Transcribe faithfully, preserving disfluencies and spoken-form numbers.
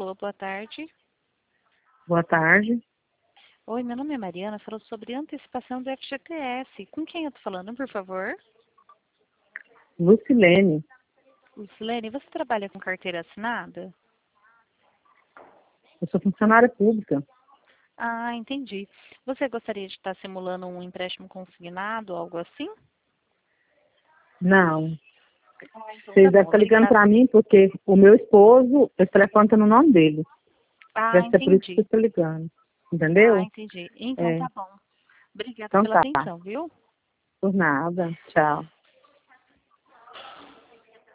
Alô, boa tarde. Boa tarde. Oi, meu nome é Mariana, falando sobre antecipação do F G T S. Com quem eu tô falando, por favor? Lucilene. Lucilene, você trabalha com carteira assinada? Eu sou funcionária pública. Ah, entendi. Você gostaria de estar simulando um empréstimo consignado, algo assim? Não. Ah, então Vocês tá devem bom, estar ligando obrigada. para mim porque o meu esposo, esse telefone está no nome dele. Ah, Deve ser por isso que entendi. eu estou ligando. Ah, Entendeu? entendi. Então É. tá bom. Obrigada Então pela tá. atenção, viu? Por nada. Tchau.